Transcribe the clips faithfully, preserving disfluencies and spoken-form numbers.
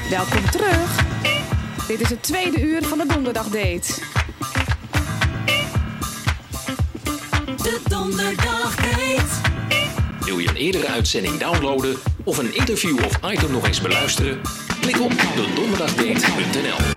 Welkom terug. Dit is het tweede uur van de Donderdagdate. De Donderdagdate. Wil je een eerdere uitzending downloaden of een interview of item nog eens beluisteren? Klik op de donderdagdate punt n l.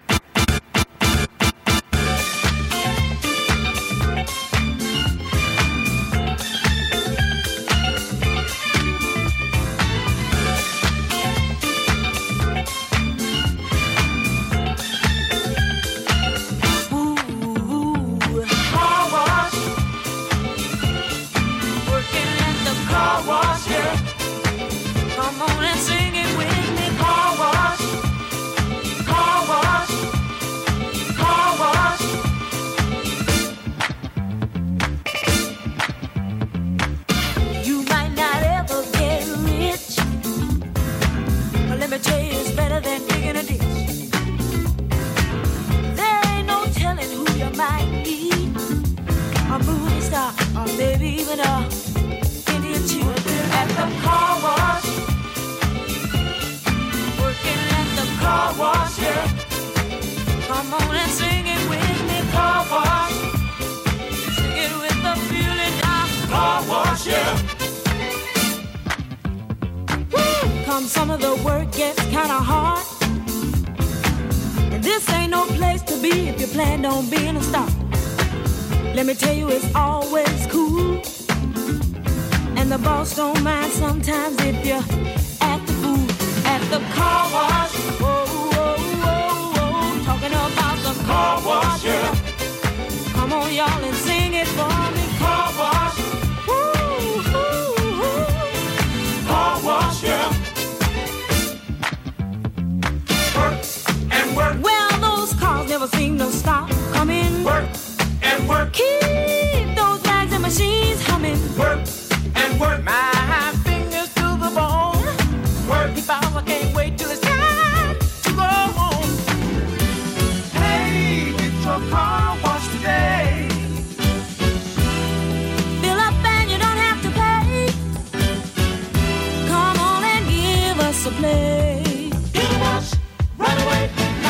Some of the work gets kinda hard, and this ain't no place to be if you plan on being a star. Let me tell you, it's always cool, and the boss don't mind sometimes if you act the fool at the car wash. Whoa, whoa, whoa, whoa, talking about the car wash, yeah. Come on, y'all, and sing it for me. Car wash. Woo, woo, woo. Car wash, yeah. Well, those cars never seem to stop coming. Work and work. Keep those bags and machines humming. Work and work. My fingers to the bone. Work. If I can't wait till it's time to go home. Hey, get your car washed today. Fill up and you don't have to pay. Come on and give us a play. Get a wash right away.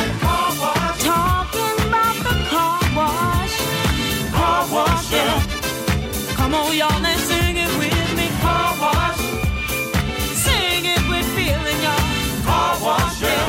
Come on, y'all, and sing it with me. Car wash. Sing it with feeling, y'all. Car wash, yeah.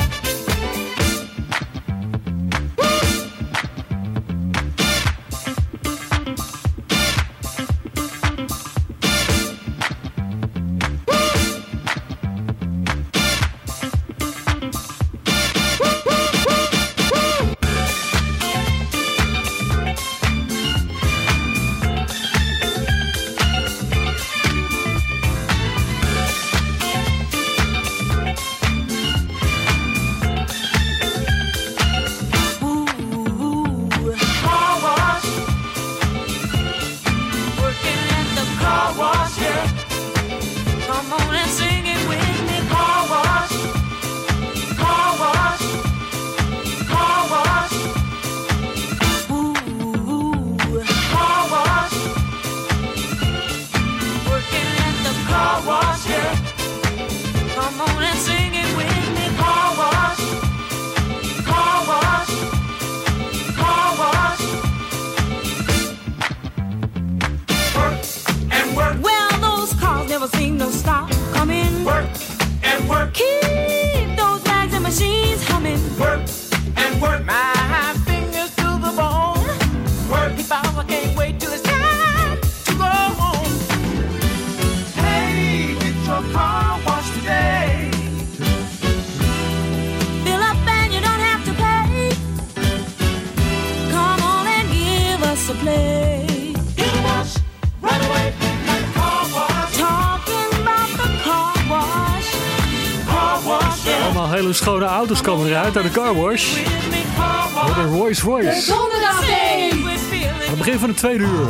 Hele schone auto's komen eruit uit de car wash. Met een Rolls Royce. Aan het begin van het tweede uur.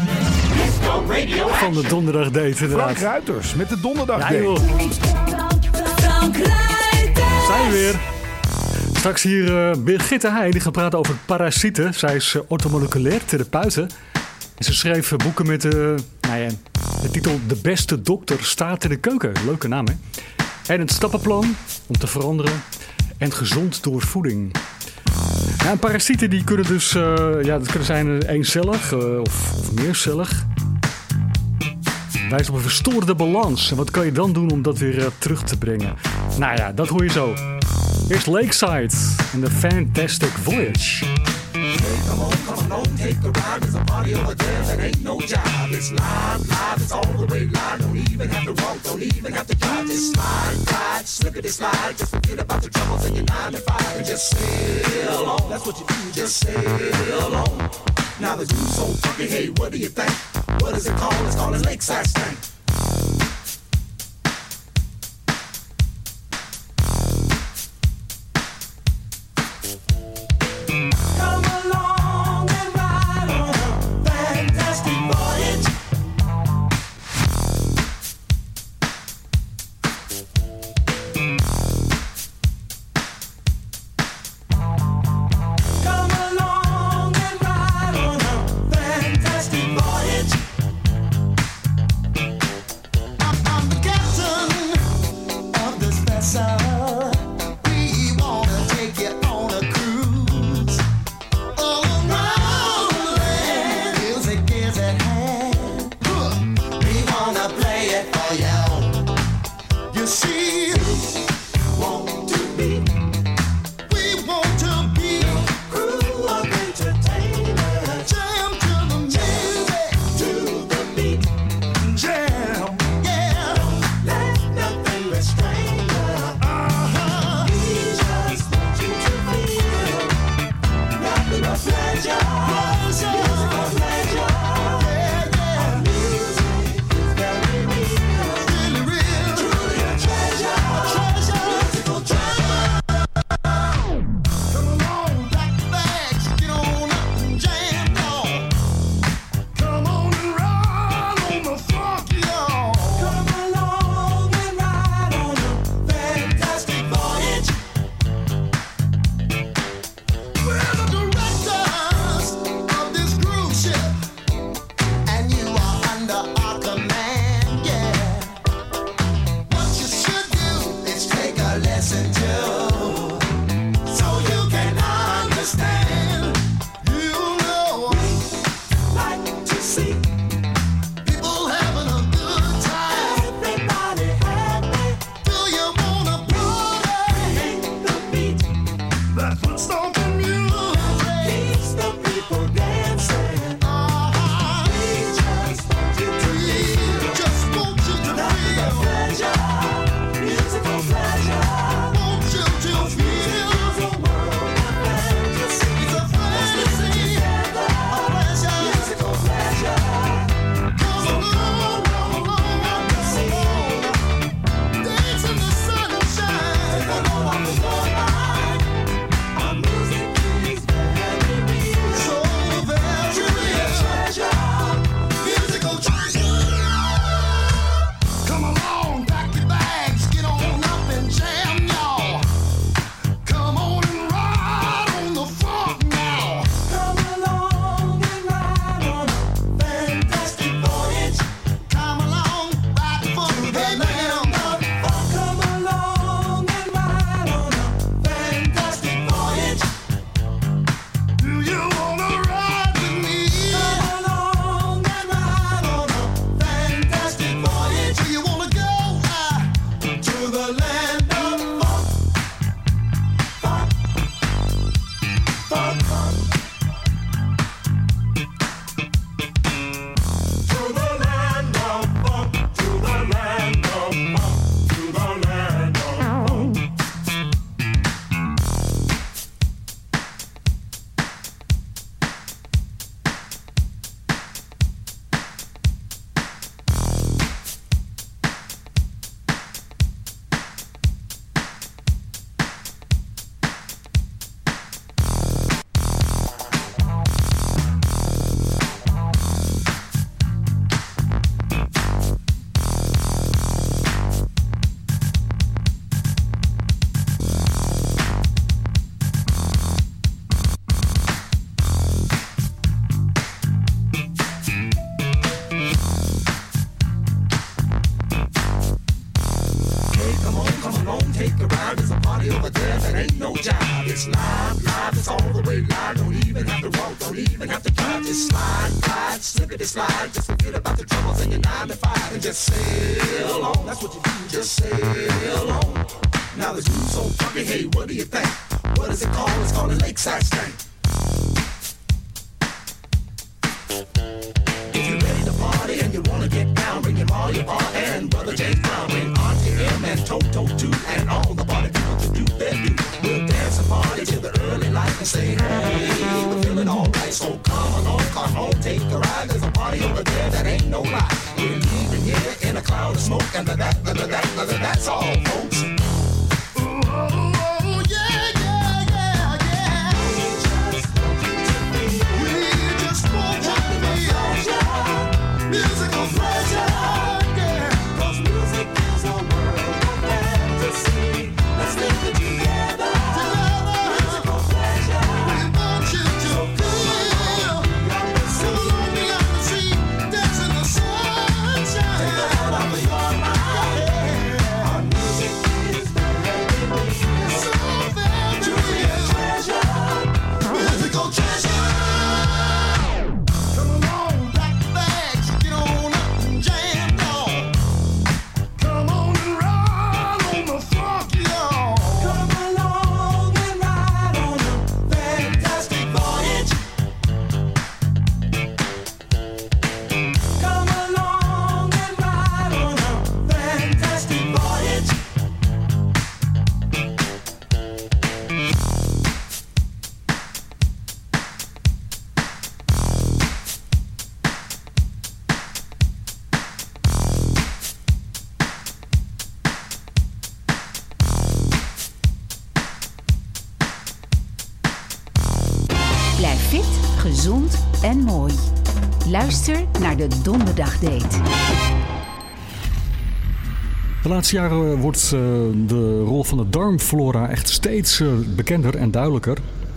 Van de Donderdagdate inderdaad. Frank Ruiters met de Donderdagdate. Ja, joh. Frank Ruiters. Zijn we weer. Straks hier uh, Birgitte Heij, die gaat praten over parasieten. Zij is uh, orthomoleculair therapeute. En ze schreef uh, boeken met uh, nou ja, de titel De beste dokter staat in de keuken. Leuke naam, hè? En het stappenplan om te veranderen. en gezond door voeding. Ja, parasieten die kunnen dus uh, ja, dat kunnen zijn eencellig uh, of, of meercellig. Wijst op een verstoorde balans. En wat kan je dan doen om dat weer uh, terug te brengen? Nou ja, dat hoor je zo. Eerst Lakeside en The Fantastic Voyage. Hey, come on, come on, take the ride. There's a party over there that ain't no job. It's live, live, it's all the way live. Don't even have to walk, don't even have to drive. Just slide, ride, slippity slide. Just forget about the troubles in your nine to five and just sail on. That's what you do, just sail on. Now the dude's so funky, hey, what do you think? What is it called? It's called a Lakeside Stank. Treasure, take a ride. There's a party over there that ain't no job. It's live, live, it's all the way live. Don't even have to walk, don't even have to drive. Just slide, slide, slippity slide. Just forget about the troubles in your nine to five and just sail on. That's what you do, just sail on. Now the dude's so funky, hey, what do you think? What is it called? It's called a lakeside stank. If you're ready to party and you wanna get down, bring your ma, your pa, and brother James Brown, bring Auntie M and Toto too, and all the party people to do their do. We'll dance and party till the early light and say, hey, we're feeling alright. So come along, come home, take a ride. There's a party over there that ain't no lie. We're leaving here in a cloud of smoke, and that, that, that, that, that, that's all, folks. Musical pleasure, yeah. 'Cause music is a world of fantasy. Let's live it together. Together. Musical pleasure. We want you to feel. So lonely on the street, dance in the sunshine. Take the head off of your mind. Yeah. Our music is very so very treasure. Musical treasure. Blijf fit, gezond en mooi. Luister naar de Donderdagdate. De laatste jaren wordt uh, de rol van de darmflora echt steeds uh, bekender en duidelijker.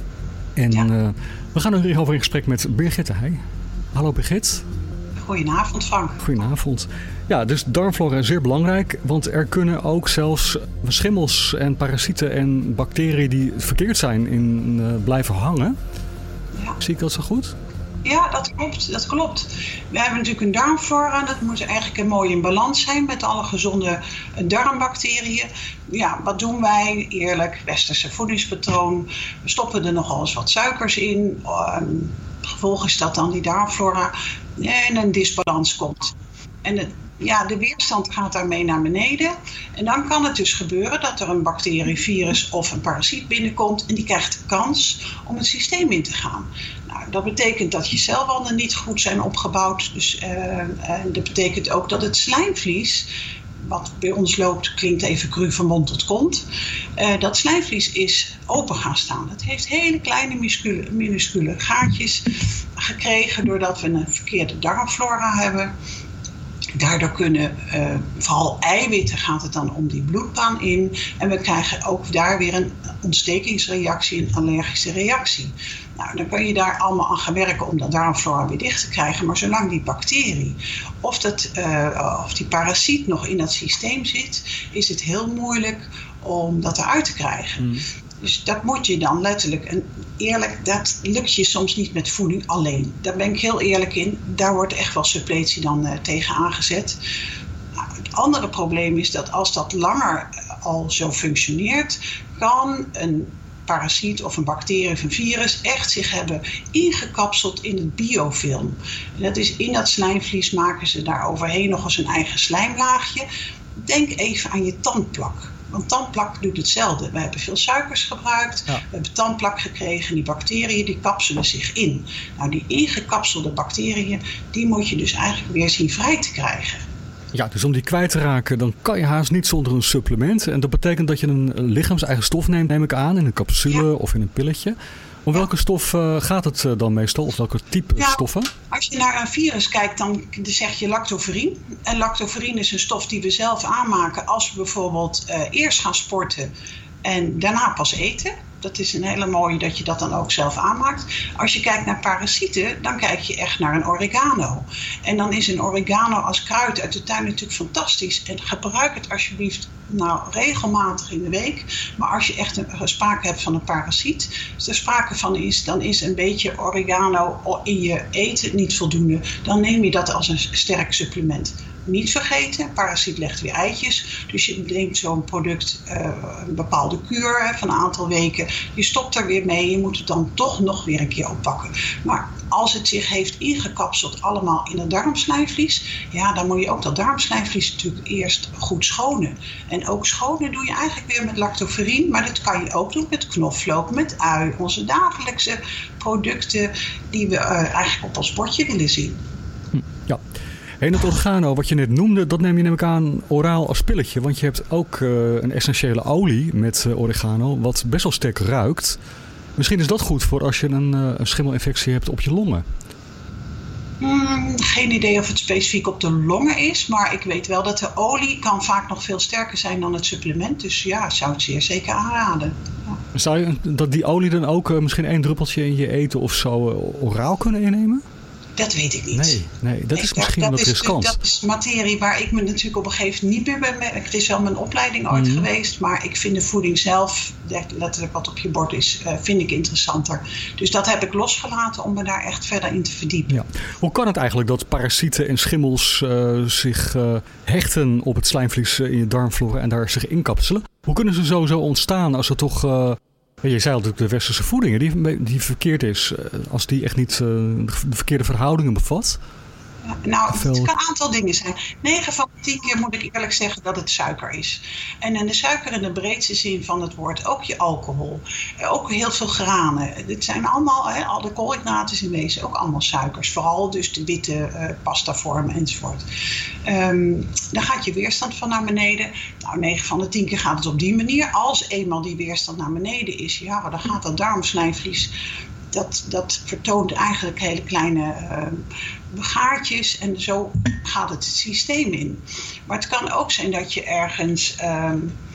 En ja. uh, we gaan nu weer over in gesprek met Birgitte Heij. Hallo Birgit. Goedenavond Frank. Goedenavond. Ja, dus darmflora is zeer belangrijk, want er kunnen ook zelfs schimmels en parasieten en bacteriën die verkeerd zijn in uh, blijven hangen. Ja. Zie ik dat zo goed? Ja, dat klopt, dat klopt. We hebben natuurlijk een darmflora. Dat moet eigenlijk een mooi in balans zijn met alle gezonde darmbacteriën. Ja, wat doen wij? Eerlijk, westerse voedingspatroon. We stoppen er nogal eens wat suikers in. Um, gevolg is dat dan die darmflora in een disbalans komt. En het, ja, de weerstand gaat daarmee naar beneden. En dan kan het dus gebeuren dat er een bacterie, virus of een parasiet binnenkomt. En die krijgt de kans om het systeem in te gaan. Nou, dat betekent dat je celwanden niet goed zijn opgebouwd. Dus uh, uh, dat betekent ook dat het slijmvlies, wat bij ons loopt, klinkt even cru van mond tot kont. Uh, dat slijmvlies is open gaan staan. Het heeft hele kleine minuscule, minuscule gaatjes gekregen doordat we een verkeerde darmflora hebben. Daardoor kunnen uh, vooral eiwitten, gaat het dan om die bloedbaan in. En we krijgen ook daar weer een ontstekingsreactie, een allergische reactie. Nou, dan kun je daar allemaal aan gaan werken om dat darmflora weer dicht te krijgen. Maar zolang die bacterie of, dat, uh, of die parasiet nog in dat systeem zit, is het heel moeilijk om dat eruit te krijgen. Mm. Dus dat moet je dan letterlijk, en eerlijk, dat lukt je soms niet met voeding alleen. Daar ben ik heel eerlijk in. Daar wordt echt wel suppletie dan uh, tegen aangezet. Nou, het andere probleem is dat als dat langer al zo functioneert, kan een parasiet of een bacterie of een virus echt zich hebben ingekapseld in het biofilm. En dat is in dat slijmvlies maken ze daar overheen nog eens een eigen slijmlaagje. Denk even aan je tandplak. Want tandplak doet hetzelfde. We hebben veel suikers gebruikt. Ja. We hebben tandplak gekregen. Die bacteriën die kapselen zich in. Nou, die ingekapselde bacteriën, die moet je dus eigenlijk weer zien vrij te krijgen. Ja, dus om die kwijt te raken, dan kan je haast niet zonder een supplement. En dat betekent dat je een lichaams-eigen stof neemt, neem ik aan, in een capsule ja. of in een pilletje. Om welke stof uh, gaat het uh, dan meestal? Of welke type ja, stoffen? Als je naar een virus kijkt, dan zeg je lactoferrin. En lactoferrin is een stof die we zelf aanmaken als we bijvoorbeeld uh, eerst gaan sporten en daarna pas eten. Dat is een hele mooie dat je dat dan ook zelf aanmaakt. Als je kijkt naar parasieten, dan kijk je echt naar een oregano. En dan is een oregano als kruid uit de tuin natuurlijk fantastisch. En gebruik het alsjeblieft nou regelmatig in de week. Maar als je echt een, sprake hebt van een parasiet, als er sprake van is, dan is een beetje oregano in je eten niet voldoende. Dan neem je dat als een sterk supplement. Niet vergeten, een parasiet legt weer eitjes. Dus je neemt zo'n product, uh, een bepaalde kuur hè, van een aantal weken. Je stopt er weer mee. Je moet het dan toch nog weer een keer oppakken. Maar als het zich heeft ingekapseld allemaal in het darmslijmvlies, ja, dan moet je ook dat darmslijmvlies natuurlijk eerst goed schonen. En ook schonen doe je eigenlijk weer met lactoferrin. Maar dat kan je ook doen met knoflook, met ui. Onze dagelijkse producten die we uh, eigenlijk op ons bordje willen zien. Ja. En het oregano, wat je net noemde, dat neem je namelijk aan oraal als pilletje. Want je hebt ook uh, een essentiële olie met uh, oregano, wat best wel sterk ruikt. Misschien is dat goed voor als je een, uh, een schimmelinfectie hebt op je longen. Hmm, geen idee of het specifiek op de longen is. Maar ik weet wel dat de olie kan vaak nog veel sterker zijn dan het supplement. Dus ja, ik zou het zeer zeker aanraden. Ja. Zou je dat die olie dan ook uh, misschien één druppeltje in je eten of zo uh, oraal kunnen innemen? Dat weet ik niet. Nee, nee dat nee, is misschien dat, wat dat riskant. Is, dat is materie waar ik me natuurlijk op een gegeven moment niet meer ben. Het is wel mijn opleiding ooit mm-hmm. geweest. Maar ik vind de voeding zelf, letterlijk wat op je bord is, uh, vind ik interessanter. Dus dat heb ik losgelaten om me daar echt verder in te verdiepen. Ja. Hoe kan het eigenlijk dat parasieten en schimmels uh, zich uh, hechten op het slijmvlies uh, in je darmflora en daar zich inkapselen? Hoe kunnen ze sowieso ontstaan als er toch... Uh, Je zei al dat de westerse voeding die, die verkeerd is, als die echt niet uh, de verkeerde verhoudingen bevat. Ja, nou, Veel... het kan een aantal dingen zijn. negen van de tien keer moet ik eerlijk zeggen dat het suiker is. En in de suiker in de breedste zin van het woord ook je alcohol. Ook heel veel granen. Dit zijn allemaal, hè, al de koolhydraten in wezen ook allemaal suikers. Vooral dus de witte uh, pastavormen enzovoort. Um, dan gaat je weerstand van naar beneden. Nou, negen van de tien keer gaat het op die manier. Als eenmaal die weerstand naar beneden is, ja, dan gaat dat darmslijmvlies... Dat, dat vertoont eigenlijk hele kleine uh, gaatjes en zo gaat het het systeem in. Maar het kan ook zijn dat je ergens uh,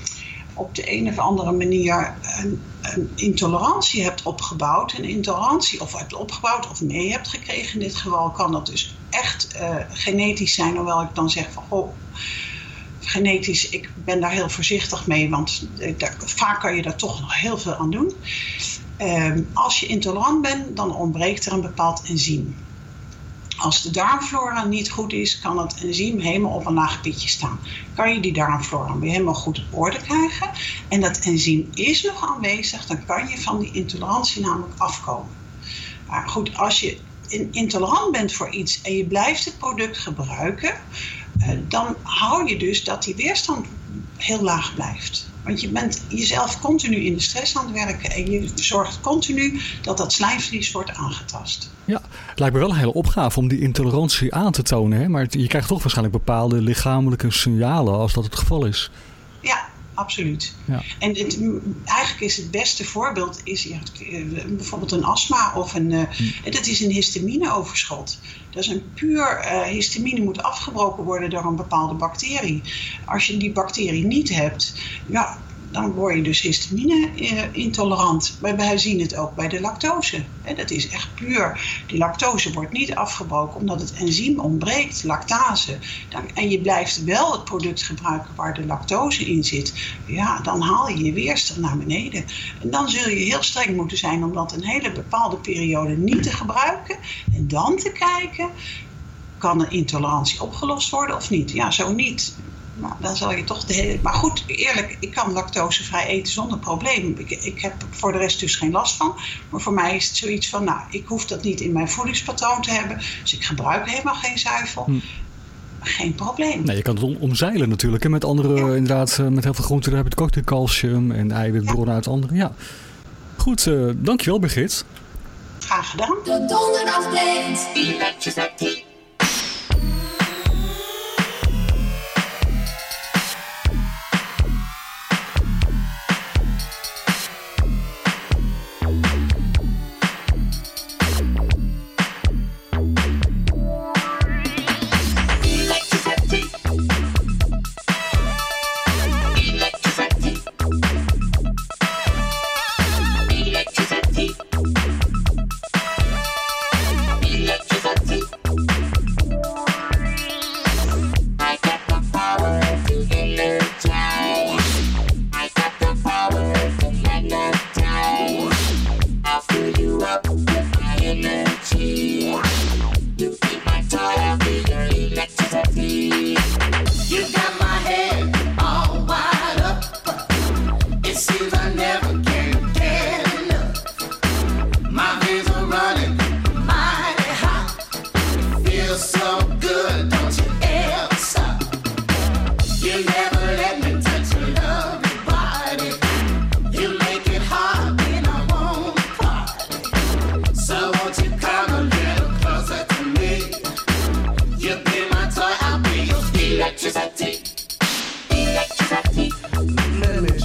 op de een of andere manier een, een intolerantie hebt opgebouwd. Een intolerantie of hebt opgebouwd of mee hebt gekregen. In dit geval kan dat dus echt uh, genetisch zijn, hoewel ik dan zeg van... Oh, genetisch, ik ben daar heel voorzichtig mee, want daar, vaak kan je daar toch nog heel veel aan doen. Um, als je intolerant bent, dan ontbreekt er een bepaald enzym. Als de darmflora niet goed is, kan het enzym helemaal op een laag pitje staan. Kan je die darmflora weer helemaal goed op orde krijgen en dat enzym is nog aanwezig, dan kan je van die intolerantie namelijk afkomen. Maar goed, als je intolerant bent voor iets en je blijft het product gebruiken, uh, dan hou je dus dat die weerstand heel laag blijft. Want je bent jezelf continu in de stress aan het werken en je zorgt continu dat dat slijmvlies wordt aangetast. Ja, het lijkt me wel een hele opgave om die intolerantie aan te tonen. Hè? Maar je krijgt toch waarschijnlijk bepaalde lichamelijke signalen als dat het geval is. Ja, absoluut. Ja. En het, eigenlijk is het beste voorbeeld is ja, bijvoorbeeld een astma of een, uh, hm. dat is een histamineoverschot. Dat is een puur uh, histamine moet afgebroken worden door een bepaalde bacterie. Als je die bacterie niet hebt, ja, dan word je dus histamine-intolerant. Wij zien het ook bij de lactose. Dat is echt puur. Die lactose wordt niet afgebroken omdat het enzym ontbreekt, lactase. En je blijft wel het product gebruiken waar de lactose in zit. Ja, dan haal je je weerstand naar beneden. En dan zul je heel streng moeten zijn om dat een hele bepaalde periode niet te gebruiken. En dan te kijken, kan een intolerantie opgelost worden of niet? Ja, zo niet. Nou, dan zal je toch de hele... Maar goed, eerlijk, ik kan lactosevrij eten zonder probleem. Ik, ik heb voor de rest dus geen last van. Maar voor mij is het zoiets van, nou, ik hoef dat niet in mijn voedingspatroon te hebben. Dus ik gebruik helemaal geen zuivel. Hm. Geen probleem. Nee, je kan het om, omzeilen natuurlijk. En met andere, ja. inderdaad, met heel veel groenten heb je ook de calcium en eiwitbronnen ja. uit andere. Ja. Goed, uh, dankjewel Birgit. Graag gedaan. De donderdagdate.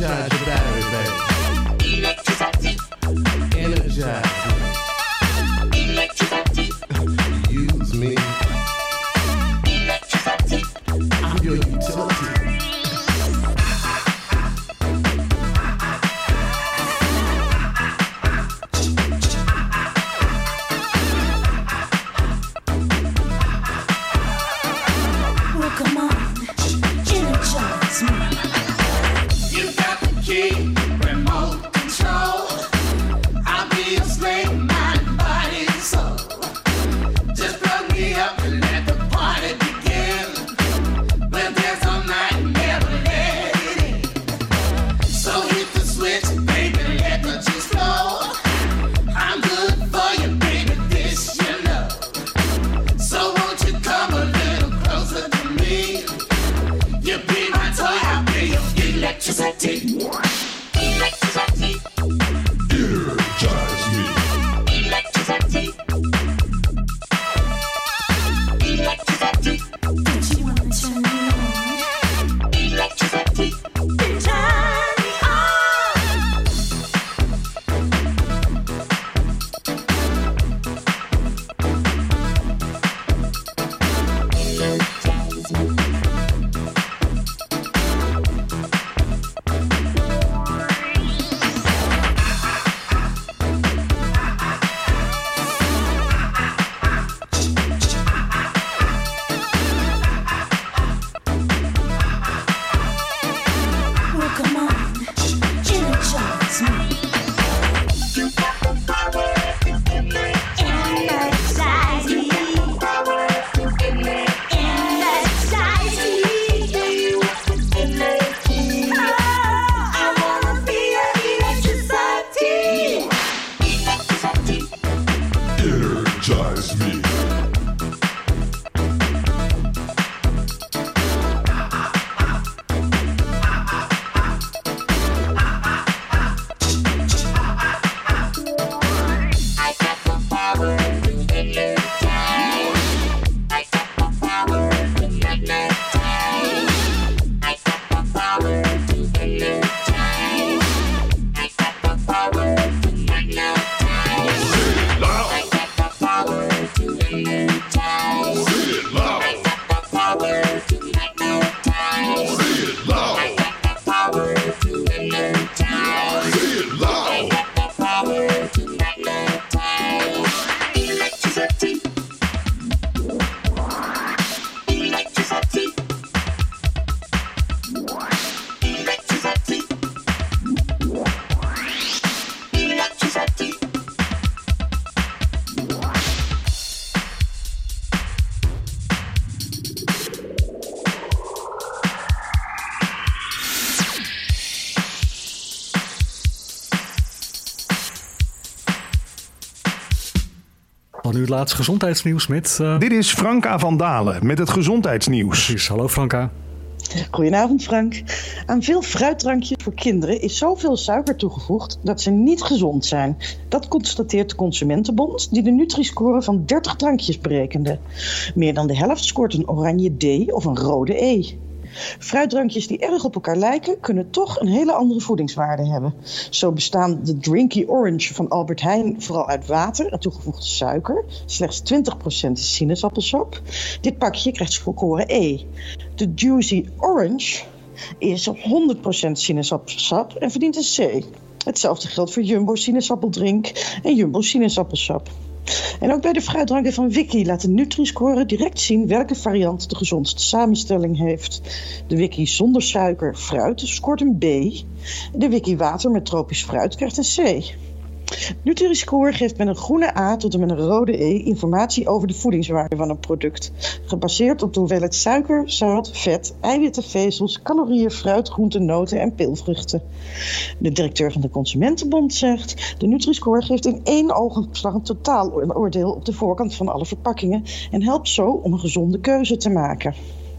Energize your battery, baby. Energize me. Use me. I'm your utility. Nu het laatste gezondheidsnieuws met... Uh... Dit is Franka van Dalen met het gezondheidsnieuws. Precies, hallo Franka. Goedenavond Frank. Aan veel fruitdrankjes voor kinderen is zoveel suiker toegevoegd dat ze niet gezond zijn. Dat constateert de Consumentenbond die de Nutri-score van dertig drankjes berekende. Meer dan de helft scoort een oranje D of een rode E. Fruitdrankjes die erg op elkaar lijken kunnen toch een hele andere voedingswaarde hebben. Zo bestaan de Drinky Orange van Albert Heijn vooral uit water en toegevoegde suiker. Slechts twintig procent is sinaasappelsap. Dit pakje krijgt score E. De Juicy Orange is honderd procent sinaasappelsap en verdient een C. Hetzelfde geldt voor Jumbo sinaasappel-drink en Jumbo sinaasappelsap. En ook bij de fruitdranken van Wiki laat de Nutri-score direct zien welke variant de gezondste samenstelling heeft. De Wiki zonder suiker fruit scoort een B. De Wiki water met tropisch fruit krijgt een C. Nutri-score geeft met een groene A tot en met een rode E informatie over de voedingswaarde van een product. Gebaseerd op de hoeveelheid suiker, zout, vet, eiwitten, vezels, calorieën, fruit, groenten, noten en peulvruchten. De directeur van de Consumentenbond zegt: de Nutri-score geeft in één oogopslag een totaaloordeel op de voorkant van alle verpakkingen en helpt zo om een gezonde keuze te maken.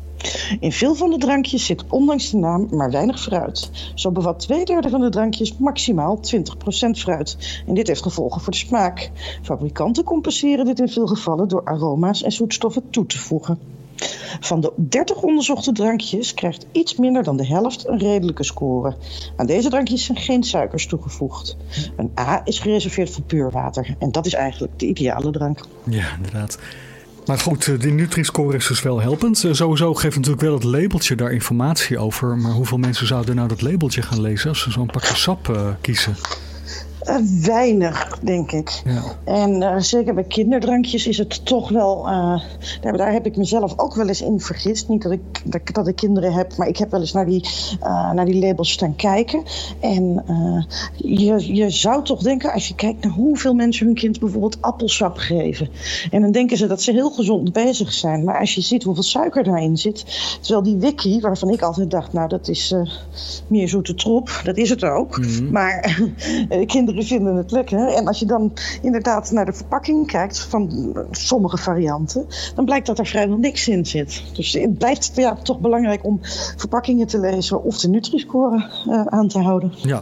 In veel van de drankjes zit ondanks de naam maar weinig fruit. Zo bevat twee derde van de drankjes maximaal twintig procent fruit. En dit heeft gevolgen voor de smaak. Fabrikanten compenseren dit in veel gevallen door aroma's en zoetstoffen toe te voegen. Van de dertig onderzochte drankjes krijgt iets minder dan de helft een redelijke score. Aan deze drankjes zijn geen suikers toegevoegd. Een A is gereserveerd voor puur water. En dat is eigenlijk de ideale drank. Ja, inderdaad. Maar goed, die Nutri-score is dus wel helpend. Sowieso geeft natuurlijk wel het labeltje daar informatie over. Maar hoeveel mensen zouden nou dat labeltje gaan lezen als ze zo'n pakje sap uh, kiezen? Uh, weinig, denk ik. Ja. En uh, zeker bij kinderdrankjes is het toch wel... Uh, daar, daar heb ik mezelf ook wel eens in vergist. Niet dat ik, dat, dat ik kinderen heb, maar ik heb wel eens naar die, uh, naar die labels staan kijken. En uh, je, je zou toch denken, als je kijkt naar hoeveel mensen hun kind bijvoorbeeld appelsap geven. En dan denken ze dat ze heel gezond bezig zijn. Maar als je ziet hoeveel suiker daarin zit... Terwijl die wiki, waarvan ik altijd dacht, nou dat is uh, meer zoete troep. Dat is het ook. Mm-hmm. Maar uh, kinderen vinden het lekker. En als je dan inderdaad naar de verpakking kijkt van sommige varianten, dan blijkt dat er vrijwel niks in zit. Dus het blijft ja, toch belangrijk om verpakkingen te lezen of de Nutri-score uh, aan te houden. Ja.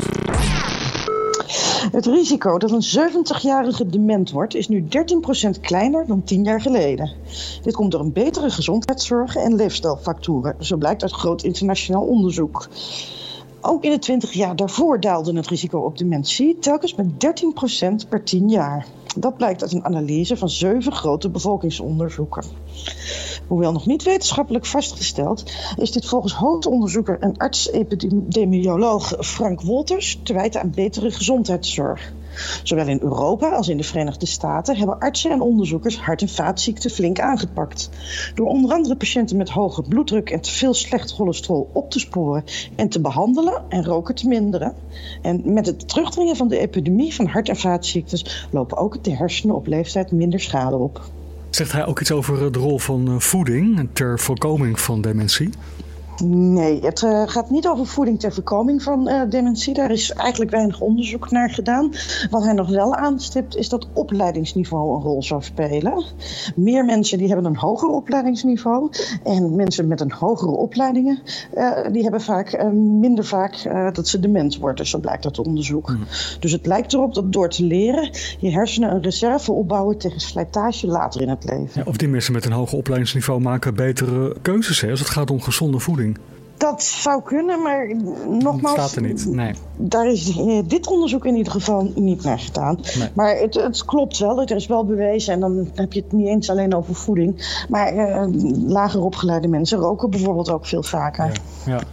Het risico dat een zeventigjarige dement wordt is nu dertien procent kleiner dan tien jaar geleden. Dit komt door een betere gezondheidszorg en leefstijlfactoren. Zo blijkt uit groot internationaal onderzoek. Ook in de twintig jaar daarvoor daalde het risico op dementie telkens met dertien procent per tien jaar. Dat blijkt uit een analyse van zeven grote bevolkingsonderzoeken. Hoewel nog niet wetenschappelijk vastgesteld, is dit volgens hoofdonderzoeker en arts-epidemioloog Frank Wolters te wijten aan betere gezondheidszorg. Zowel in Europa als in de Verenigde Staten hebben artsen en onderzoekers hart- en vaatziekten flink aangepakt. Door onder andere patiënten met hoge bloeddruk en te veel slecht cholesterol op te sporen en te behandelen en roken te minderen. En met het terugdringen van de epidemie van hart- en vaatziektes lopen ook de hersenen op leeftijd minder schade op. Zegt hij ook iets over de rol van voeding ter voorkoming van dementie? Nee, het uh, gaat niet over voeding ter voorkoming van uh, dementie. Daar is eigenlijk weinig onderzoek naar gedaan. Wat hij nog wel aanstipt is dat opleidingsniveau een rol zou spelen. Meer mensen die hebben een hoger opleidingsniveau. En mensen met een hogere opleidingen, uh, die hebben vaak uh, minder vaak uh, dat ze dement worden. Zo blijkt uit onderzoek. Mm. Dus het lijkt erop dat door te leren je hersenen een reserve opbouwen tegen slijtage later in het leven. Ja, of die mensen met een hoger opleidingsniveau maken betere keuzes, hè, als het gaat om gezonde voeding. Dat zou kunnen, maar nogmaals... Dat staat er niet, nee. Daar is dit onderzoek in ieder geval niet naar gedaan. Nee. Maar het, het klopt wel, het is wel bewezen. En dan heb je het niet eens alleen over voeding. Maar uh, lager opgeleide mensen roken bijvoorbeeld ook veel vaker. Ja. Ja.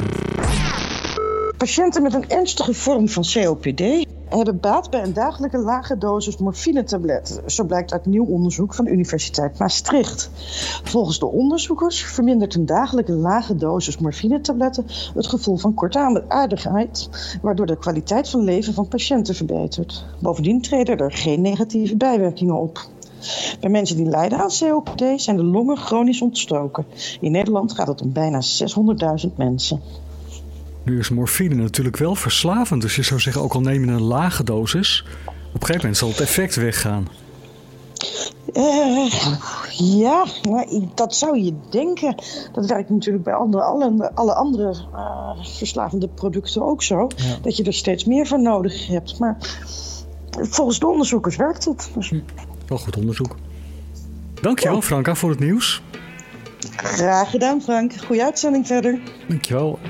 Patiënten met een ernstige vorm van C O P D hebben baat bij een dagelijke lage dosis morfinetablet. Zo blijkt uit nieuw onderzoek van de Universiteit Maastricht. Volgens de onderzoekers vermindert een dagelijke lage dosis morfinetabletten het gevoel van kortaardigheid, waardoor de kwaliteit van leven van patiënten verbetert. Bovendien treden er geen negatieve bijwerkingen op. Bij mensen die lijden aan C O P D zijn de longen chronisch ontstoken. In Nederland gaat het om bijna zeshonderdduizend mensen. Nu is morfine natuurlijk wel verslavend. Dus je zou zeggen, ook al neem je een lage dosis, op een gegeven moment zal het effect weggaan. Uh, ja, maar dat zou je denken. Dat werkt natuurlijk bij andere, alle, alle andere uh, verslavende producten ook zo. Ja. Dat je er steeds meer van nodig hebt. Maar volgens de onderzoekers werkt het. Dus... Hm, wel goed onderzoek. Dankjewel, ja. Franka, voor het nieuws. Graag gedaan, Frank. Goeie uitzending verder. Dankjewel.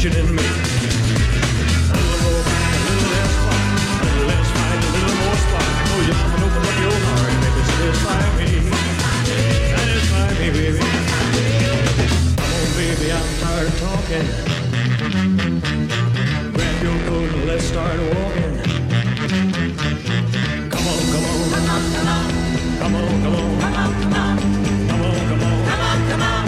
satisfaction in me. A little more fight, a little less fight, a little less fight, a little more spark. Oh, you love and open up your heart and baby, satisfy me. Satisfy me, baby. Come on, baby, I'm tired of talking. Grab your coat and let's start walking. Come on, come on, come on, come on, come on, come on, come on, come on, come on, come on, come on, come on.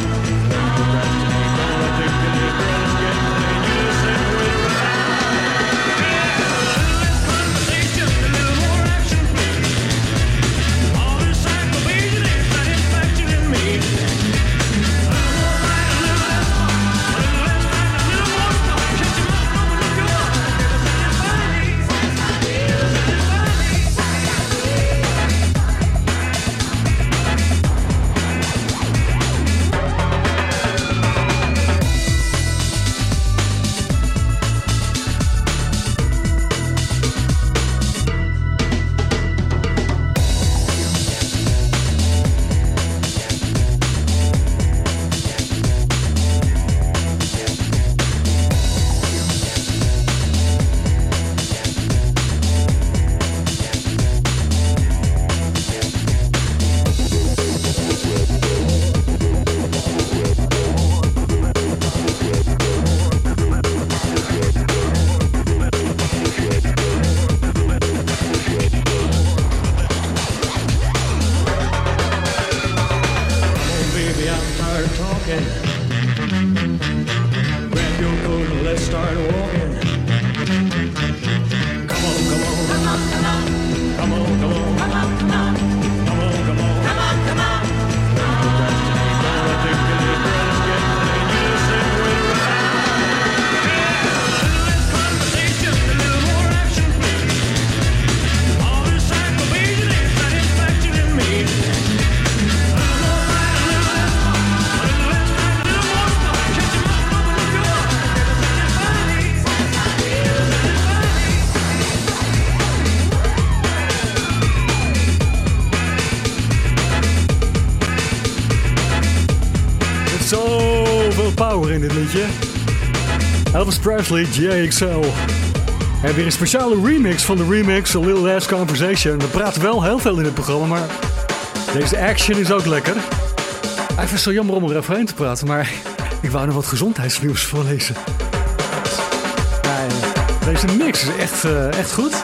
Power in dit liedje. Elvis Presley, J X L. En weer een speciale remix van de remix, A Little Last Conversation. We praten wel heel veel in het programma, maar deze action is ook lekker. Ik vind het zo jammer om er even heen te praten, maar ik wou nog wat gezondheidsnieuws voorlezen. Ja, deze mix is echt, uh, echt goed.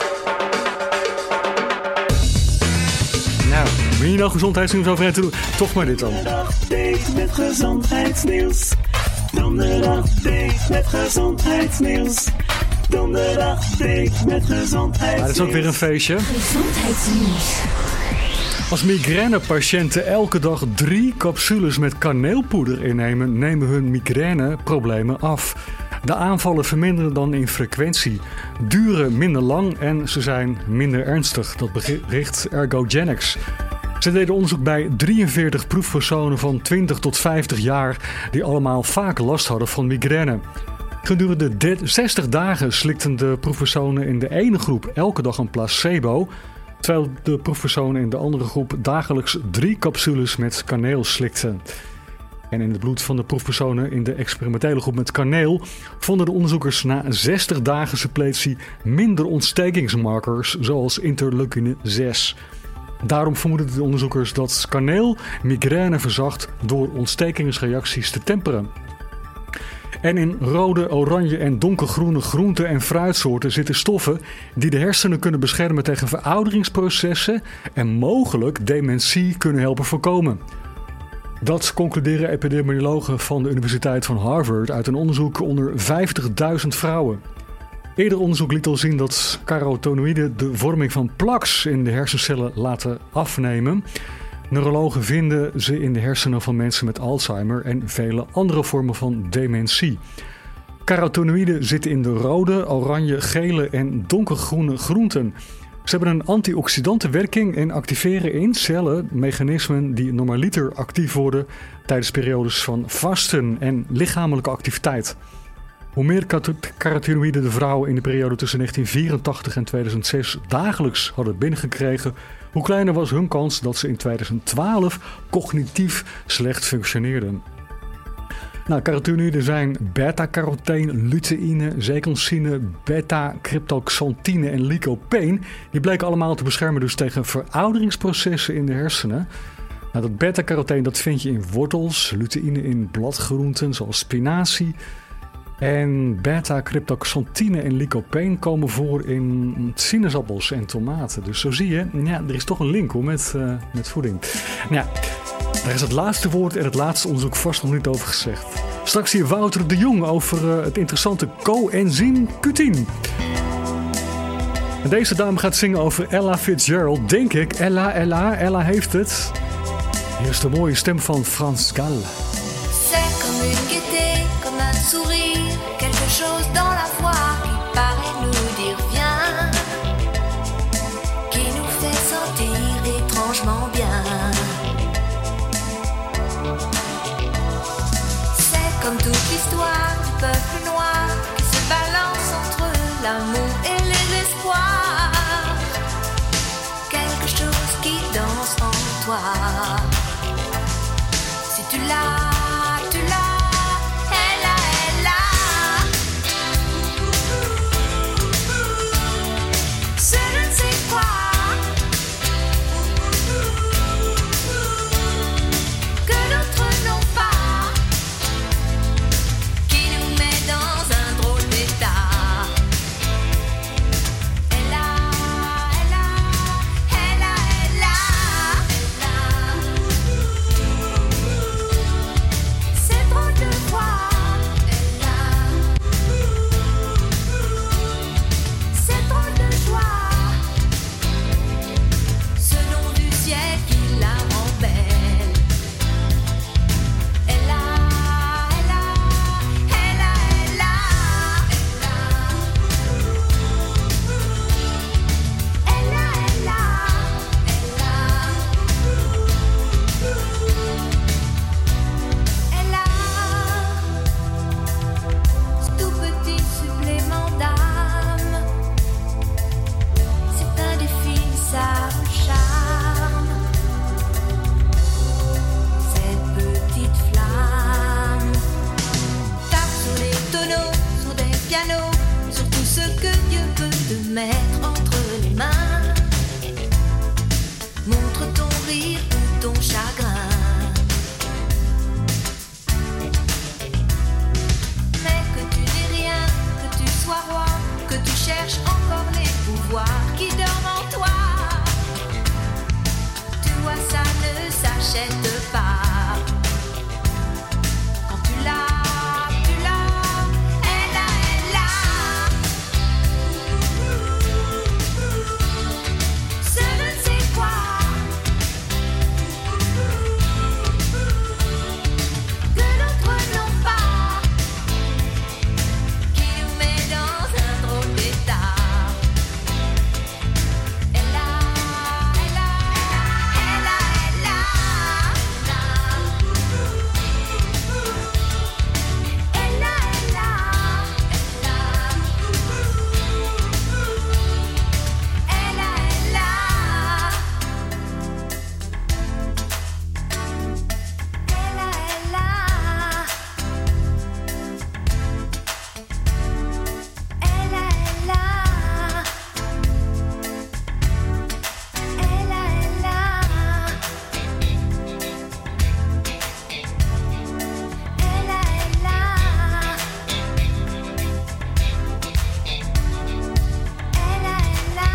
Nou, wil je nou gezondheidsnieuws overheen te doen? Toch maar dit dan. Date met gezondheidsnieuws. Donderdag date met gezondheidsnieuws. Donderdag date met gezondheidsnieuws. Ja, dat is ook weer een feestje. Gezondheidsnieuws. Als migrainepatiënten elke dag drie capsules met kaneelpoeder innemen, nemen hun migraineproblemen af. De aanvallen verminderen dan in frequentie, duren minder lang en ze zijn minder ernstig. Dat bericht Ergogenics. Ze deden onderzoek bij drieënveertig proefpersonen van twintig tot vijftig jaar die allemaal vaak last hadden van migraine. Gedurende zestig dagen slikten de proefpersonen in de ene groep elke dag een placebo, terwijl de proefpersonen in de andere groep dagelijks drie capsules met kaneel slikten. En in het bloed van de proefpersonen in de experimentele groep met kaneel vonden de onderzoekers na zestig dagen suppletie minder ontstekingsmarkers zoals interleukine zes. Daarom vermoeden de onderzoekers dat kaneel migraine verzacht door ontstekingsreacties te temperen. En in rode, oranje en donkergroene groente- en fruitsoorten zitten stoffen die de hersenen kunnen beschermen tegen verouderingsprocessen en mogelijk dementie kunnen helpen voorkomen. Dat concluderen epidemiologen van de Universiteit van Harvard uit een onderzoek onder vijftigduizend vrouwen. Eerder onderzoek liet al zien dat carotenoïden de vorming van plaques in de hersencellen laten afnemen. Neurologen vinden ze in de hersenen van mensen met Alzheimer en vele andere vormen van dementie. Carotenoïden zitten in de rode, oranje, gele en donkergroene groenten. Ze hebben een antioxidantenwerking en activeren in cellen mechanismen die normaliter actief worden tijdens periodes van vasten en lichamelijke activiteit. Hoe meer carotenoïden de vrouwen in de periode tussen negentien vierentachtig en tweeduizend zes dagelijks hadden binnengekregen, hoe kleiner was hun kans dat ze in tweeduizend twaalf cognitief slecht functioneerden. Nou, carotinoïden zijn beta-carotene, luteïne, zeaxanthine, beta-cryptoxanthine en lycopene. Die bleken allemaal te beschermen dus tegen verouderingsprocessen in de hersenen. Nou, dat beta-carotene dat vind je in wortels, luteïne in bladgroenten zoals spinazie. En beta-cryptoxanthine en lycopene komen voor in sinaasappels en tomaten. Dus zo zie je, ja, er is toch een link hoor, met, uh, met voeding. Nou ja, daar is het laatste woord en het laatste onderzoek vast nog niet over gezegd. Straks hier Wouter de Jong over uh, het interessante coenzym Q tien. En deze dame gaat zingen over Ella Fitzgerald, denk ik. Ella, Ella, Ella heeft het. Hier is de mooie stem van Frans Gal. C'est comme une gaieté, comme un sourire, quelque chose dans la voix qui paraît nous dire viens, qui nous fait sentir étrangement bien. C'est comme toute l'histoire du peuple noir qui se balance entre l'amour et les espoirs, quelque chose qui danse en toi. Si tu l'as, tu l'as, elle a, elle a. Je ne sais quoi que d'autres n'ont pas, qui nous met dans un drôle d'état. Elle a, elle a, elle a, elle a, elle a. C'est drôle de voir, elle a. C'est drôle de joie, ce nom du ciel qui la rend belle. Elle a, elle a, elle a, elle a, elle a. Elle a, elle a, elle a. Elle a ce tout petit supplément d'âme. C'est indéfinissable charme. Cette petite flamme tape sur les tonneaux, sur des pianos, sur tout ce que Dieu peut te mettre entre les mains. Montre ton rire ou ton chagrin. Mais que tu n'aies rien, que tu sois roi, que tu cherches encore les pouvoirs qui dorment en toi. Tu vois, ça ne s'achète pas. Quand tu l'as, tu l'as, elle a, elle a. Je ne sais quoi que d'autres n'ont pas, qui nous met dans un drôle d'état. Elle a, elle a, elle a, elle a, elle a. Elle a, elle a, elle a. Elle a, elle a. Elle a, elle a. Elle a, elle a. Elle a, elle a. Elle a, elle a. Elle a, elle a.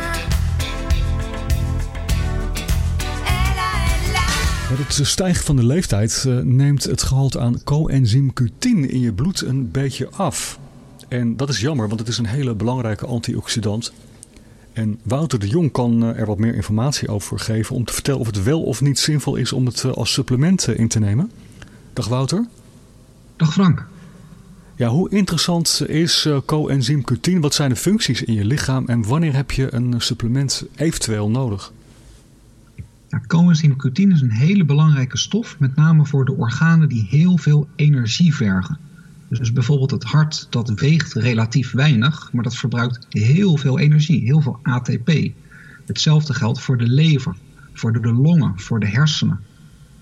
Elle a, elle a. Met het stijgen van de leeftijd uh, neemt het gehalte aan coenzym Q tien in je bloed een beetje af. En dat is jammer, want het is een hele belangrijke antioxidant. En Wouter de Jong kan uh, er wat meer informatie over geven om te vertellen of het wel of niet zinvol is om het uh, als supplement uh, in te nemen. Dag Wouter. Dag Frank. Ja, hoe interessant is uh, coenzym Q tien? Wat zijn de functies in je lichaam en wanneer heb je een uh, supplement eventueel nodig? Nou, coenzym Q tien is een hele belangrijke stof, met name voor de organen die heel veel energie vergen. Dus bijvoorbeeld het hart, dat weegt relatief weinig, maar dat verbruikt heel veel energie, heel veel A T P. Hetzelfde geldt voor de lever, voor de longen, voor de hersenen.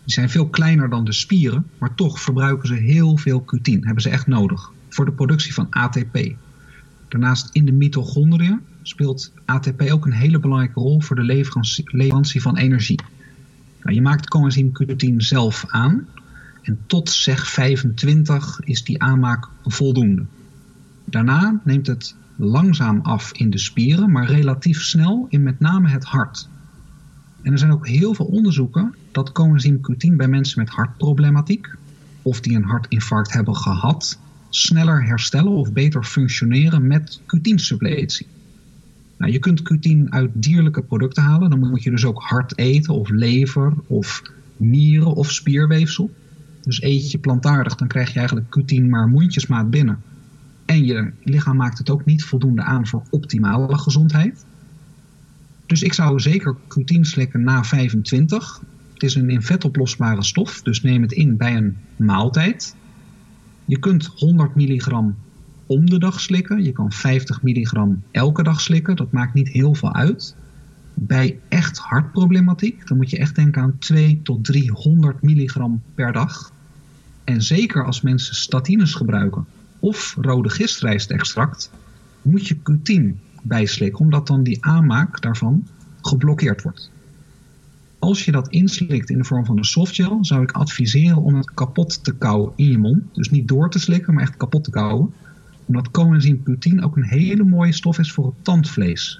Die zijn veel kleiner dan de spieren, maar toch verbruiken ze heel veel Q tien. Hebben ze echt nodig voor de productie van A T P. Daarnaast in de mitochondriën speelt A T P ook een hele belangrijke rol voor de leverantie, leverantie van energie. Nou, je maakt coenzym Q tien zelf aan en tot zeg vijfentwintig is die aanmaak voldoende. Daarna neemt het langzaam af in de spieren, maar relatief snel in met name het hart. En er zijn ook heel veel onderzoeken dat coenzym Q tien bij mensen met hartproblematiek of die een hartinfarct hebben gehad, sneller herstellen of beter functioneren met Q tien suppletie. Nou, je kunt Q tien uit dierlijke producten halen. Dan moet je dus ook hart eten of lever of nieren of spierweefsel. Dus eet je plantaardig, dan krijg je eigenlijk Q tien maar mondjesmaat binnen. En je lichaam maakt het ook niet voldoende aan voor optimale gezondheid. Dus ik zou zeker Q tien slikken na vijfentwintig. Het is een in vet oplosbare stof, dus neem het in bij een maaltijd. Je kunt honderd milligram om de dag slikken. Je kan vijftig milligram elke dag slikken. Dat maakt niet heel veel uit. Bij echt hartproblematiek, dan moet je echt denken aan tweehonderd tot driehonderd milligram per dag. En zeker als mensen statines gebruiken of rode gistrijstextract, moet je Q tien bijslikken, omdat dan die aanmaak daarvan geblokkeerd wordt. Als je dat inslikt in de vorm van een softgel, zou ik adviseren om het kapot te kauwen in je mond. Dus niet door te slikken, maar echt kapot te kauwen. Omdat coenzym Q tien ook een hele mooie stof is voor het tandvlees.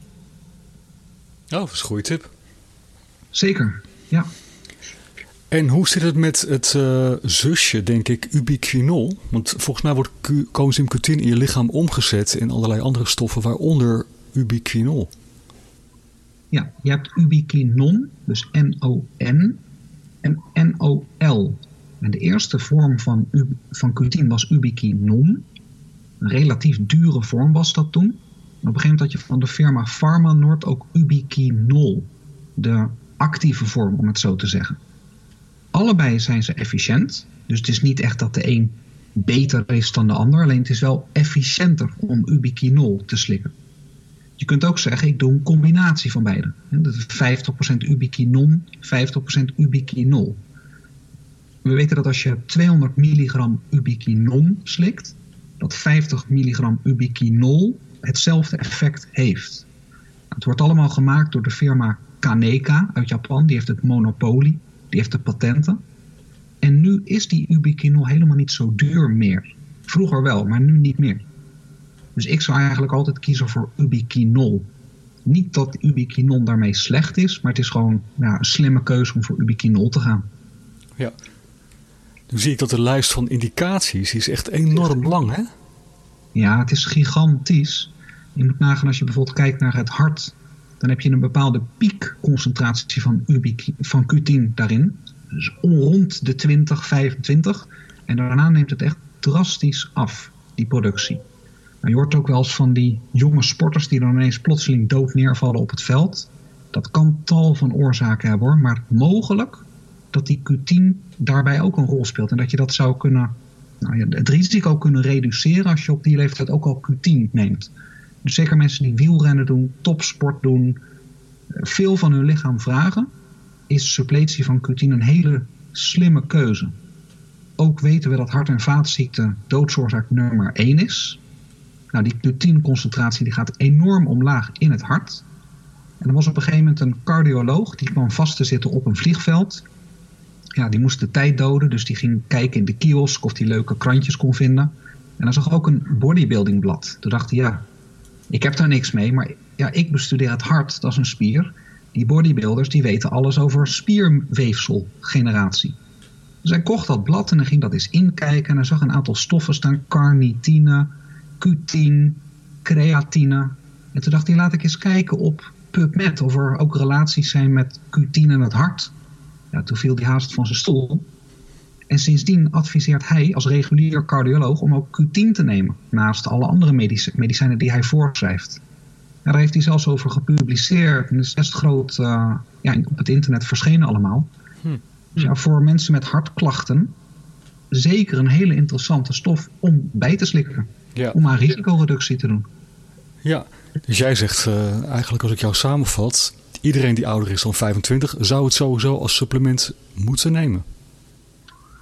Oh, dat is een goede tip. Zeker, ja. En hoe zit het met het uh, zusje, denk ik, ubiquinol? Want volgens mij wordt Q- coenzym Q tien in je lichaam omgezet in allerlei andere stoffen, waaronder ubiquinol. Ja, je hebt ubiquinon, dus N O N, en N O L. En de eerste vorm van, u, van Q tien was ubiquinon. Een relatief dure vorm was dat toen. En op een gegeven moment had je van de firma PharmaNord ook ubiquinol. De actieve vorm, om het zo te zeggen. Allebei zijn ze efficiënt. Dus het is niet echt dat de een beter is dan de ander. Alleen het is wel efficiënter om ubiquinol te slikken. Je kunt ook zeggen, ik doe een combinatie van beide. vijftig procent ubiquinon, vijftig procent ubiquinol. We weten dat als je tweehonderd milligram ubiquinon slikt, dat vijftig milligram ubiquinol hetzelfde effect heeft. Het wordt allemaal gemaakt door de firma Kaneka uit Japan. Die heeft het monopolie, die heeft de patenten. En nu is die ubiquinol helemaal niet zo duur meer. Vroeger wel, maar nu niet meer. Dus ik zou eigenlijk altijd kiezen voor ubiquinol. Niet dat ubiquinon daarmee slecht is, maar het is gewoon ja, een slimme keuze om voor ubiquinol te gaan. Ja. Nu zie ik dat de lijst van indicaties is echt enorm lang, hè? Ja, het is gigantisch. Je moet nagaan als je bijvoorbeeld kijkt naar het hart, dan heb je een bepaalde piekconcentratie van, ubiqu- van Q tien daarin. Dus rond de twintig, vijfentwintig. En daarna neemt het echt drastisch af, die productie. Nou, je hoort ook wel eens van die jonge sporters die dan ineens plotseling dood neervallen op het veld. Dat kan tal van oorzaken hebben hoor, maar mogelijk dat die Q tien daarbij ook een rol speelt. En dat je dat zou kunnen, nou ja, het risico kunnen reduceren als je op die leeftijd ook al Q tien neemt. Dus zeker mensen die wielrennen doen, topsport doen, veel van hun lichaam vragen, is suppletie van Q tien een hele slimme keuze. Ook weten we dat hart- en vaatziekte doodsoorzaak nummer één is. Nou, die Q tien concentratie die gaat enorm omlaag in het hart. En er was op een gegeven moment een cardioloog die kwam vast te zitten op een vliegveld. Ja, die moest de tijd doden, dus die ging kijken in de kiosk of die leuke krantjes kon vinden. En dan zag ook een bodybuildingblad. Toen dacht hij, ja, ik heb daar niks mee, maar ja, ik bestudeer het hart, dat is een spier. Die bodybuilders die weten alles over spierweefselgeneratie. Dus hij kocht dat blad en hij ging dat eens inkijken en hij zag een aantal stoffen staan, carnitine, Q tien, creatine. En toen dacht hij, laat ik eens kijken op PubMed of er ook relaties zijn met Q tien en het hart. Ja, toen viel hij haast van zijn stoel. En sindsdien adviseert hij als regulier cardioloog om ook Q tien te nemen. Naast alle andere medici- medicijnen die hij voorschrijft. Ja, daar heeft hij zelfs over gepubliceerd. En dat is best groot uh, ja, op het internet verschenen allemaal. Hm. Dus ja, voor mensen met hartklachten zeker een hele interessante stof om bij te slikken. Ja. Om aan risicoreductie te doen. Ja, dus jij zegt uh, eigenlijk als ik jou samenvat, iedereen die ouder is dan vijfentwintig zou het sowieso als supplement moeten nemen.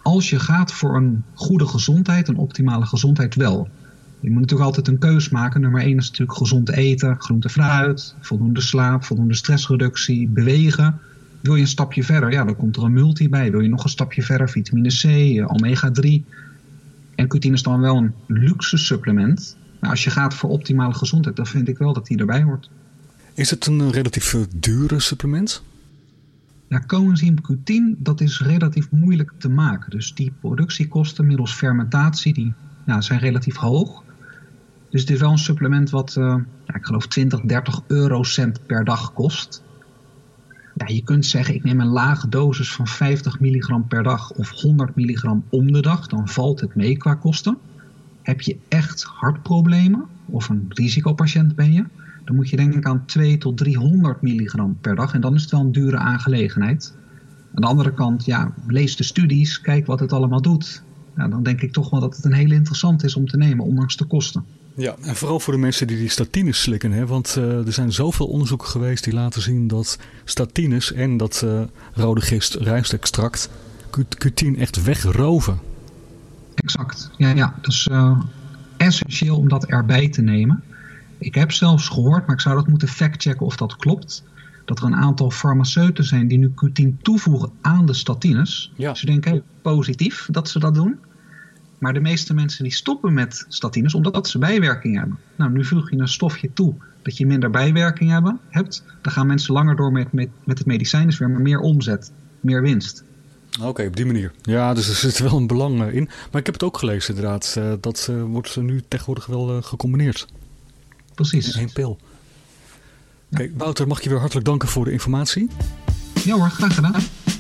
als je gaat voor een goede gezondheid, een optimale gezondheid wel. Je moet natuurlijk altijd een keus maken. Nummer één is natuurlijk gezond eten, groente, fruit, voldoende slaap, voldoende stressreductie, bewegen. Wil je een stapje verder, ja, dan komt er een multi bij. Wil je nog een stapje verder, vitamine C, omega drie. En Q tien is dan wel een luxe supplement. Maar als je gaat voor optimale gezondheid, dan vind ik wel dat die erbij hoort. Is het een relatief dure supplement? Ja, coenzym Q tien, dat is relatief moeilijk te maken. Dus die productiekosten middels fermentatie, die ja, zijn relatief hoog. Dus het is wel een supplement wat, uh, ja, ik geloof twintig, dertig eurocent per dag kost. Ja, je kunt zeggen, ik neem een lage dosis van vijftig milligram per dag of honderd milligram om de dag. Dan valt het mee qua kosten. Heb je echt hartproblemen of een risicopatiënt ben je, dan moet je denken aan tweehonderd tot driehonderd milligram per dag. En dan is het wel een dure aangelegenheid. Aan de andere kant, ja, lees de studies, kijk wat het allemaal doet. Ja, dan denk ik toch wel dat het een hele interessant is om te nemen, ondanks de kosten. Ja, en vooral voor de mensen die die statines slikken. Hè? Want uh, er zijn zoveel onderzoeken geweest die laten zien dat statines en dat uh, rode gist rijstextract Q tien echt wegroven. Exact. Ja, ja. Dat is uh, essentieel om dat erbij te nemen. Ik heb zelfs gehoord, maar ik zou dat moeten factchecken of dat klopt, dat er een aantal farmaceuten zijn die nu Q tien toevoegen aan de statines. Ja. Ze denken, hey, positief dat ze dat doen. Maar de meeste mensen die stoppen met statines omdat ze bijwerkingen hebben. Nou, nu voeg je een stofje toe dat je minder bijwerkingen hebben, hebt. Dan gaan mensen langer door met, met, met het medicijn. Dus weer meer omzet, meer winst. Oké, okay, op die manier. Ja, dus er zit wel een belang in. Maar ik heb het ook gelezen inderdaad. Uh, dat uh, wordt nu tegenwoordig wel uh, gecombineerd. Precies. In één pil. Oké, okay, Wouter, mag ik je weer hartelijk danken voor de informatie. Ja hoor, graag gedaan.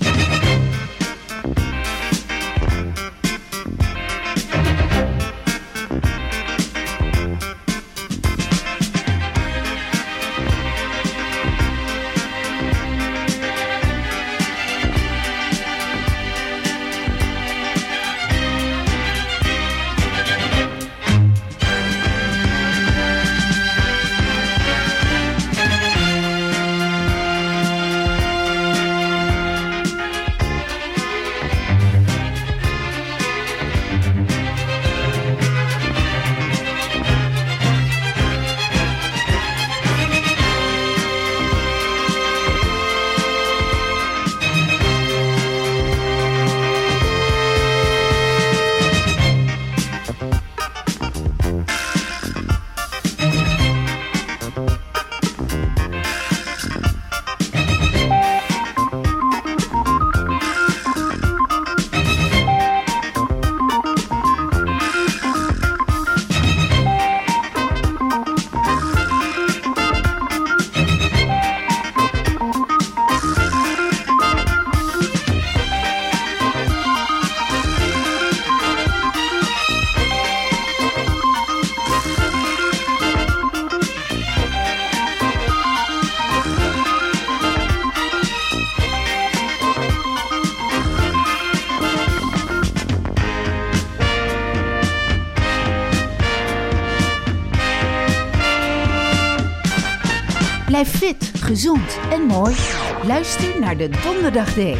Blijf fit, gezond en mooi. Luister naar de Donderdagdate.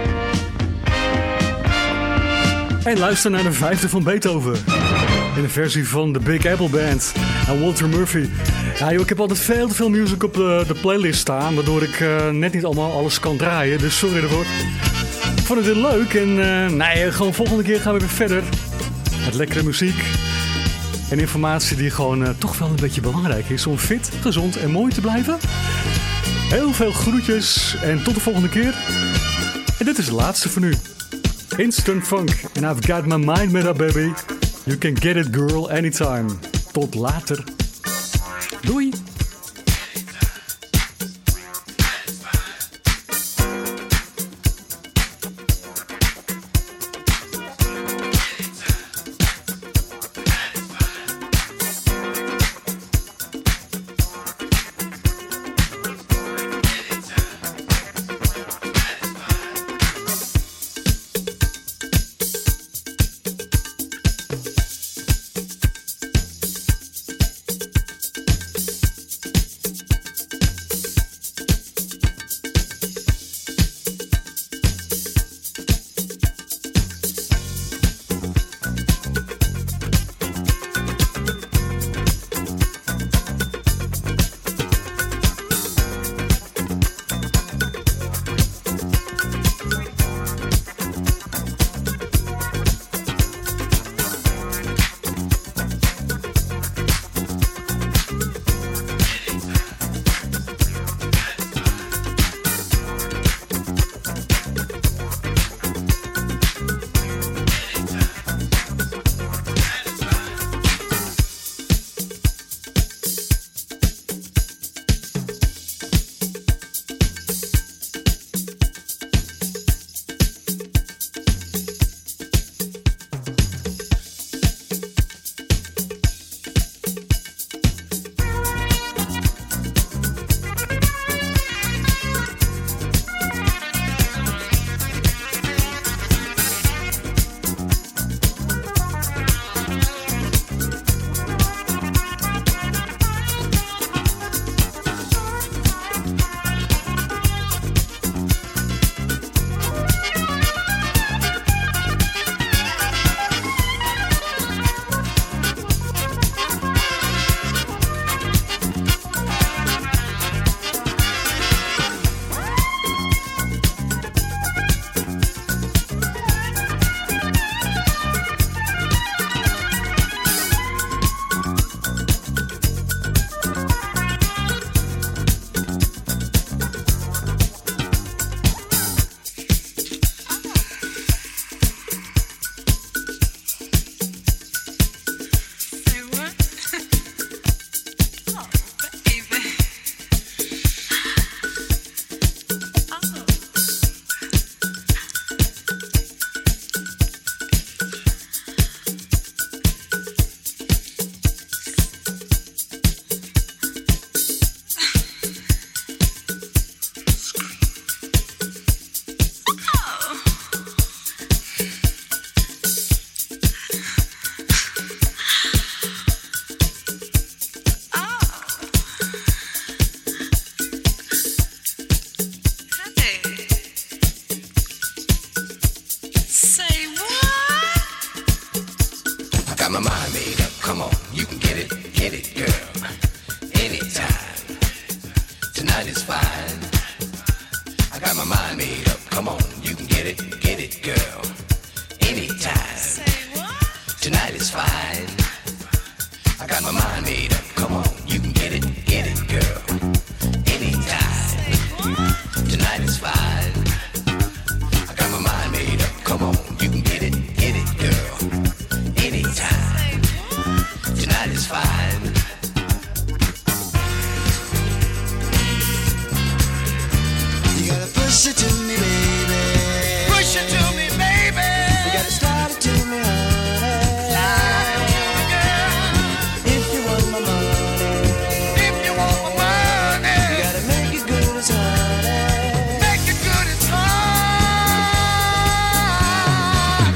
En luister naar de vijfde van Beethoven. In de versie van de Big Apple Band en Walter Murphy. Ja, joh, ik heb altijd veel te veel muziek op de, de playlist staan, waardoor ik uh, net niet allemaal alles kan draaien. Dus sorry ervoor. Ik vond het heel leuk en uh, nee, gewoon volgende keer gaan we weer verder. Met lekkere muziek. En informatie die gewoon uh, toch wel een beetje belangrijk is om fit, gezond en mooi te blijven. Heel veel groetjes en tot de volgende keer. En dit is de laatste voor nu. Instant Funk. And I've got my mind made up, baby. You can get it, girl, anytime. Tot later. Doei. made up. Come on, you can get it, get it, girl. Anytime. Tonight is fine. I got my mind made up. Come on, you can get it, get it, girl. Anytime. Tonight is fine. I got my mind made up. Come on, you can get it, get it, girl. Anytime. Tonight is fine. I got my mind made up. Come on, you can get it, get it, girl. Anytime. Tonight is fine. You gotta push it to me, baby. Push it to me, baby. You gotta start it to me, honey. Slide it to me, girl. If you want my money. If you want my money. You gotta make it good as honey. Make it good as honey.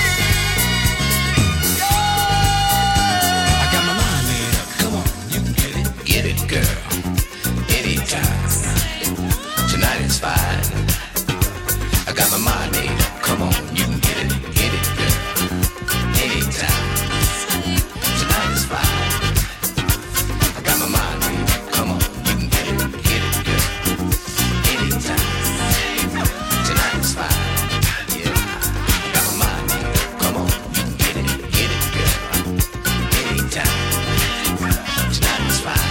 I got my mind made up. Come on, you can get it, get it, girl. Anytime. Tonight is fine. I got my mind made up. Come on, you can get it, get it, girl. Anytime. Tonight is fine. I got my mind made up. Come on, you can get it, get it, girl. Anytime. Tonight is fine. Yeah. I got my mind made up. Come on, you can get it, get it, girl. Anytime. Tonight is fine.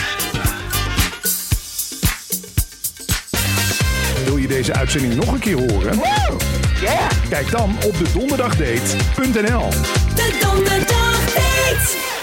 Wil je deze uitzending nog een keer horen? Kijk dan op de donderdagdate punt n l. De Donderdagdate.